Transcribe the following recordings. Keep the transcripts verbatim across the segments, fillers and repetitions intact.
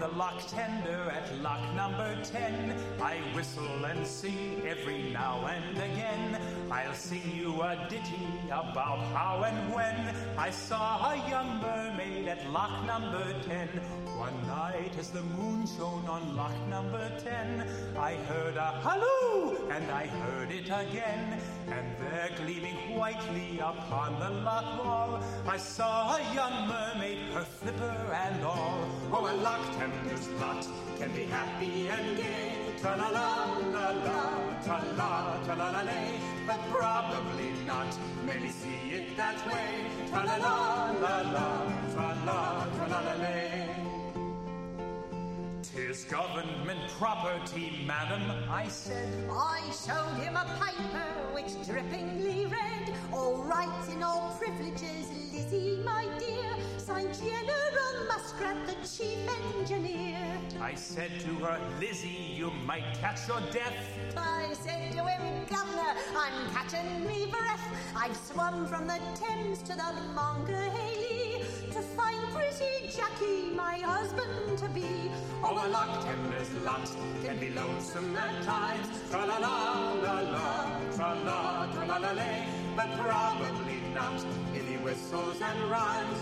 the lock tender at lock number ten. I whistle and sing every now and again. I'll sing you a ditty about how and when I saw a young mermaid at lock number ten. One night as the moon shone on lock number ten, I heard a halloo, and I heard it again. And there gleaming whitely upon the lock wall, I saw a young mermaid, her flipper and all. Oh, a lock tender's lot can be happy and gay, tra-la-la-la-la, tra-la, tra-la-la-lay, but probably not many see it that way, tra-la-la-la-la, tra-la, tra-la-la-lay. 'Tis government property, madam, I said. I showed him a paper which drippingly read, all rights and all privileges, Lizzie, my dear, signed General Muskrat, the chief engineer. I said to her, Lizzie, you might catch your death. I said to him, Governor, I'm catching me breath. I've swum from the Thames to the Monongahela to find pretty Jackie, my husband to be. Oh, a lock tender's lot can be lonesome at times, tra-la-la-la-la, tra-la, tra-la-la-lay, but probably not if he whistles and rhymes.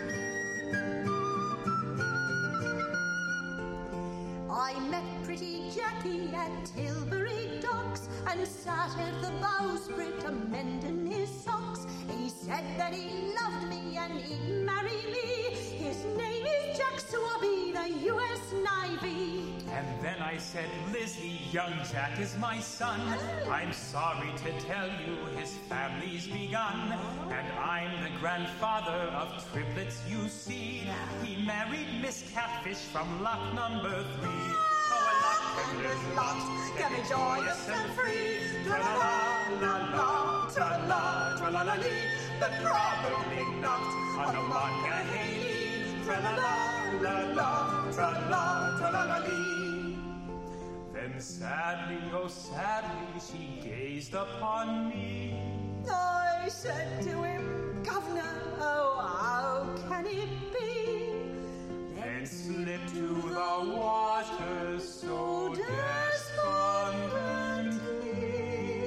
I met pretty Jackie at Tilbury Docks and sat at the bowsprit a-mending his socks. He said that he loved me and he'd marry me. His name is Jack Swabby, the U S Navy. And then I said, Lizzie, young Jack is my son. I'm sorry to tell you his family's begun, and I'm the grandfather of triplets, you see. He married Miss Catfish from lock number three. Oh, a lock tender's lot can be joyous and free, tra-la-la-la-la, tra-la, tra-la-la-lee, but probably not on the Monongahela, tra-la-la-la-la, tra-la, tra-la-la-lee. Then sadly, oh sadly, she gazed upon me. I said to him, Governor, oh, how can it be? Then slipped to the water so despondently,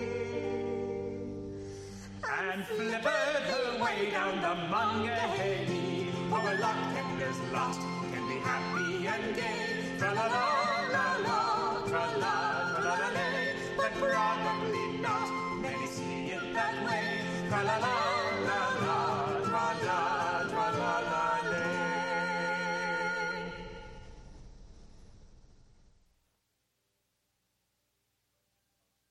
and flippered her way down the Monongahela. Oh, a lock tender's lot can be happy and gay, tra-la-la-la-la, tra-la, tra-la-la-lay, but probably not many see it that way, tra-la-la.